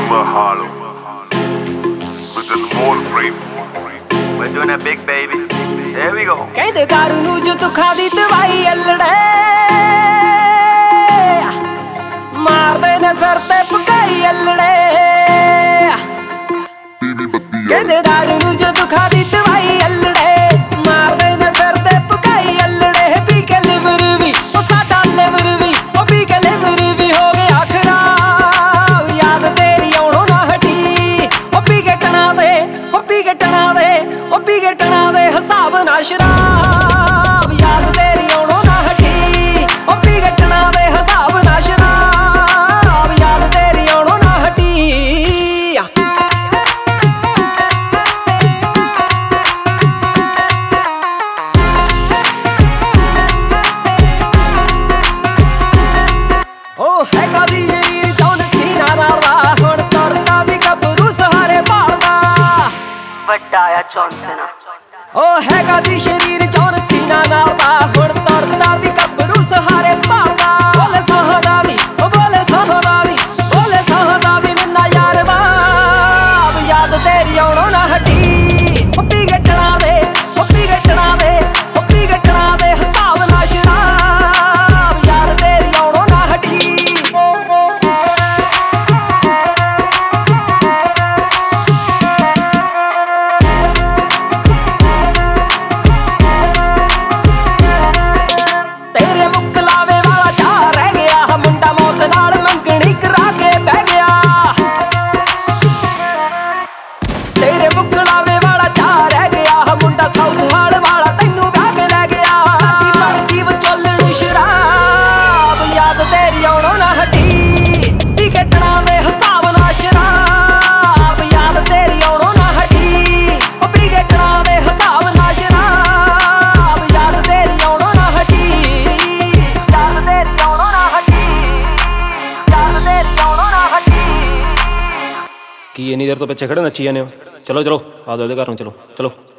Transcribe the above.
Mahalo with the more frame. We're doing that big baby. There we go. ਕਹਿੰਦੇ ਦਾਰੂ ਨੂੰ ਜੋ ਦੁੱਖਾਂ ਦੀ ਦਵਾਈ ਅਲੜੇ ਮਾਰਦੇ ਨੇ ਸਿਰ ਤੇ ਪਕਾਈ ਅਲੜੇ ਕਹਿੰਦੇ ਦਾਰੂ ਨੂੰ ਜੋ ਦੁੱਖਾਂ ਦੀ ਦਵਾਈ ਅਲੜੇ ਮਾਰਦੇ ਨੇ ਸਿਰ ਤੇ ਪਕਾਈ ਅਲੜੇ ਪੀ ਕੇ ਲਿਵਰ ਵੀ ਉਹ ਸਾਡਾ ਲਿਵਰ ਵੀ ਉਹ ਪੀ ਕੇ ਲਿਵਰ ਵੀ ਹੋ ਗਿਆ ਖਰਾਬ ਯਾਦ ਤੇਰੀ ਆਉਣੋਂ ਨਾ ਹਟੀ ਉਹ ਪੀ ਕੇ ਟਣਾ ਦੇ ਉਹ ਪੀ ਕੇ ਟਣਾ ਦੇ ਉਹ ਪੀ ਕੇ ਟਣਾ ਦੇ ਹਿਸਾਬ ਨਾ ਸ਼ਰਾਬ ਯਾਦ ਤੇਰੀ ਆਉਣੋਂ ਨਾ ਹਟੀ ਉਹ ਪੀ ਕੇ ਟਣਾ ਦੇ ਹਿਸਾਬ ਨਾ ਸ਼ਰਾਬ ਯਾਦ ਤੇਰੀ ਆਉਣੋਂ ਨਾ ਹਟੀ ਉਹ ਹੈਗਾ ਦੀ ਜਿਹੜੀ ਜੌਨ ਸੀਨਾ ਮਾਰਦਾ ਹੁਣ ਤੁਰਦਾ ਵੀ ਗੱਭਰੂ ਸਹਾਰੇ ਭਾਲਦਾ ਵੱਡਾ ਆ ਚੌਂਸਨਾ ਉਹ ਹੈਗਾ ਸੀ ਸ਼ਰੀਰ ਜੌਨ ਸੀਨਾ ਮਾਰਦਾ ਹੁਣ ਤੁਰਦਾ ਵੀ ਗੱਭਰੂ ਸਹਾਰੇ ਭਾਲਦਾ ਬੋਲੇ ਸਹਦਾ ਵੀ ਉਹ ਬੋਲੇ ਸਹਦਾ ਵੀ ਬੋਲੇ ਸਹਦਾ ਵੀ ਮਿੰਨਾ ਯਾਰ ਬਾਬ ਯਾਦ ਤੇਰੀ ਆਉਣੋਂ ਨਾ ਹਟੀ ਉਹ ਪੀ ਗੱਟਣਾ ਦੇ ਉਹ ਪੀ ਗੱਟਣਾ ਦੇ ਉਹ ਪੀ ਗੱਟਣਾ ਦੇ ਹਿਸਾਬ ਨਾ ਸ਼ਰਾਬ ਯਾਦ ਤੇਰੀ ਆਉਣੋਂ ਨਾ ਹਟੀ ਤੇਰੇ ਮੁਕਲਾਵੇ ਵਾਲਾ ਚਾਹ ਰਹਿ ਗਿਆ ਮੁੰਡਾ ਮੌਤ ਨਾਲ ਮੰਗਣੀ ਕਰਾ ਕੇ ਬਹਿ ਗਿਆ ਤੇਰੇ ਮੁਕਲਾਵੇ ਵਾਲਾ ਚਾਹ ਰਹਿ ਗਿਆ ਮੁੰਡਾ ਸਾਊਥਹਾਲ ਵਾਲਾ ਤੈਨੂੰ ਵਿਆਹ ਕੇ ਲੈ ਗਿਆ ਦੀ ਬਣਦੀ ਵਿਚੋਲਣ ਸ਼ਰਾਬ ਯਾਦ ਤੇਰੀ ਆਉਣੋਂ ਨਾ ਹਟੀ ਟਿਕਟਣਾ ਦੇ ਹਿਸਾਬ ਨਾਲ ਸ਼ਰਾਬ ਯਾਦ ਤੇਰੀ ਆਉਣੋਂ ਨਾ ਹਟੀ ਉਹ ਟਿਕਟਣਾ ਦੇ ਹਿਸਾਬ ਨਾਲ ਸ਼ਰਾਬ ਯਾਦ ਤੇਰੀ ਆਉਣੋਂ ਨਾ ਹਟੀ ਯਾਦ ਤੇਰੀ ਆਉਣੋਂ ਨਾ ਹਟੀ ਯਾਦ ਤੇਰੀ ਆਉਣੋਂ ਨਾ ਹਟੀ ਕੀ ਇੰਨੀ ਦੇਰ ਤੋਂ ਪਿੱਛੇ ਖੜੇ ਨੱਚੀ ਜਾਂਦੇ ਹੋ ਚਲੋ ਚਲੋ ਆ ਜਾਓ ਇਹਦੇ ਘਰ ਨੂੰ ਚਲੋ ਚਲੋ